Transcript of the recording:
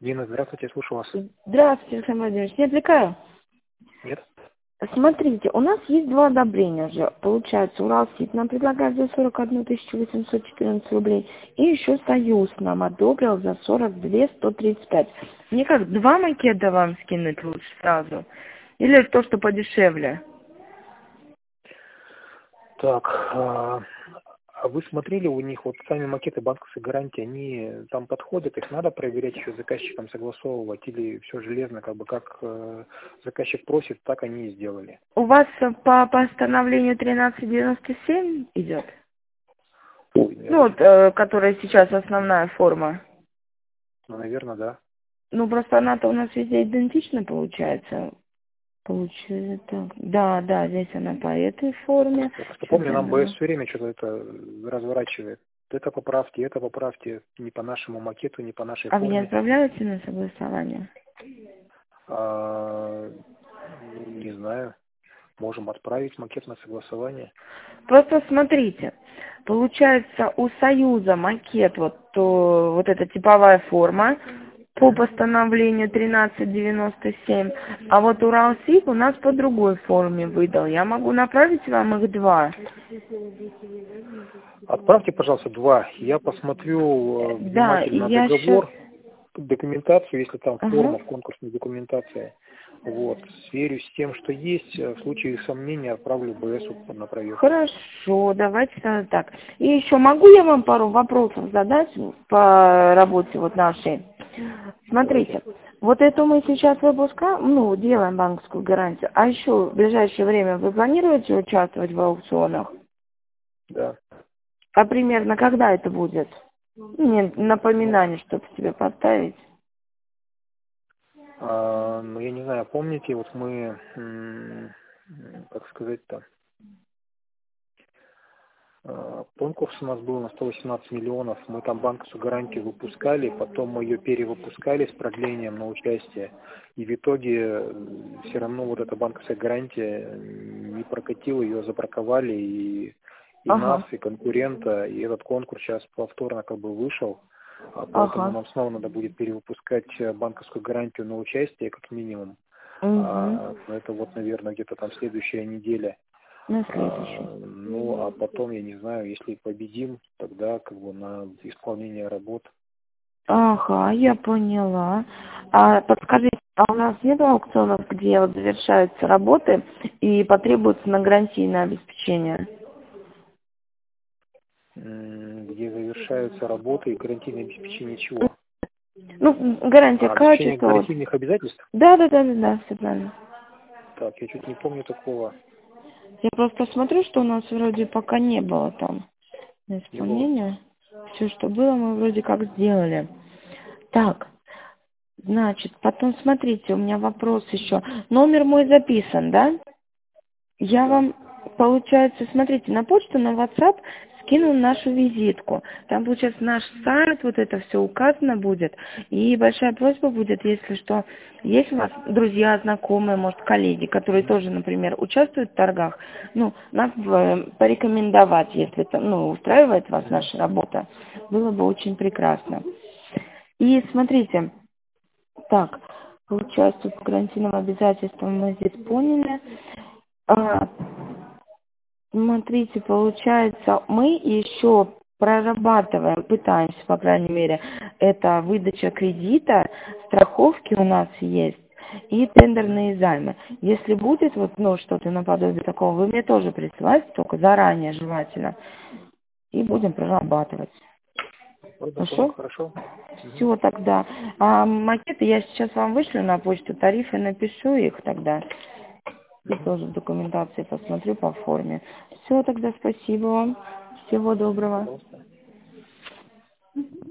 Дина, здравствуйте, я слушаю вас. Здравствуйте, Александр Владимирович. Не отвлекаю? Нет? Смотрите, у нас есть два одобрения же. Получается, Уралсиб нам предлагает за 41 814 рублей. И еще Союз нам одобрил за 42 135. Мне как, два макета вам скинуть лучше сразу? Или то, что подешевле? Так, а вы смотрели у них вот сами макеты банковской гарантии, они там подходят, их надо проверять еще с заказчиком, согласовывать, или все железно, как бы как заказчик просит, так они и сделали? У вас по постановлению 1397 идет? Ой, Ну вот, которая сейчас основная форма. ну, наверное, да. Ну, просто она-то у нас везде идентична получается. Получается, да, здесь она по этой форме. Я просто Сейчас помню, я нам БС беру. все время что-то это разворачивает. Это поправьте, не по нашему макету, не по нашей А вы не форме. отправляете на согласование? Не знаю, можем отправить макет на согласование. Просто смотрите, получается у Союза макет, вот эта типовая форма по Мгм. постановлению 1397, а вот Уралсиб у нас по другой форме выдал. Я могу направить вам их два. Отправьте, пожалуйста, два. Я посмотрю Да, и внимательно я сейчас... договор, документацию, если там Ага. форма в конкурсной документации. Вот. Сверюсь с тем, что есть. В случае сомнения отправлю БСу на проверку. Хорошо, давайте тогда так. И еще могу я вам пару вопросов задать по работе вот нашей? Давайте. Смотрите, вот это мы сейчас выпускаем, ну, делаем банковскую гарантию, а еще в ближайшее время вы планируете участвовать в аукционах? Да. А примерно когда это будет? Мне Ну, напоминание, чтобы себе поставить. ну, я не знаю, помните, вот мы, как сказать-то, конкурс у нас был на 118 миллионов. Мы там банковскую гарантию выпускали, потом мы ее перевыпускали с продлением на участие. И в итоге все равно вот эта банковская гарантия не прокатила, ее забраковали и нас, Ага, и конкурента. И этот конкурс сейчас повторно как бы вышел. Поэтому ага. нам снова надо будет перевыпускать банковскую гарантию на участие как минимум. Угу. Это вот, наверное, где-то там следующая неделя. На следующий. Ну, а потом, я не знаю, если победим, тогда как бы на исполнение работ. Ага, я поняла. А подскажите, а у нас нет аукционов, где вот завершаются работы и потребуется на гарантийное обеспечение? Где завершаются работы и гарантийное обеспечение чего? Ну, гарантия Обеспечение качества, вот. гарантийных обязательств? Да, все правильно. Так, я чуть не помню такого. Я просто смотрю, что у нас вроде пока не было там на Не было. исполнение. Все, что было, мы вроде как сделали. Так, значит, потом смотрите, у меня вопрос еще. Номер мой записан, да? Я Да. вам, получается, смотрите, на почту, на WhatsApp скину нашу визитку. Там, получается, наш сайт, вот это все указано будет. И большая просьба будет, если что, есть у вас друзья, знакомые, может, коллеги, которые тоже, например, участвуют в торгах, ну, нас порекомендовать, если это, ну, устраивает вас Мгм. наша работа, было бы очень прекрасно. И смотрите, так, получается, по гарантийным обязательствам мы здесь поняли. А, Смотрите, получается, мы еще прорабатываем, пытаемся, по крайней мере, это выдача кредита, страховки у нас есть и Мгм. тендерные займы. Если будет вот, ну, что-то наподобие такого, вы мне тоже присылайте, только заранее желательно, и будем прорабатывать. Хорошо, Хорошо? хорошо. Мгм. Все тогда. А макеты я сейчас вам вышлю на почту, тарифы напишу их тогда. И Мгм. тоже в документации посмотрю по форме. Все, тогда спасибо вам. Всего доброго. Пожалуйста.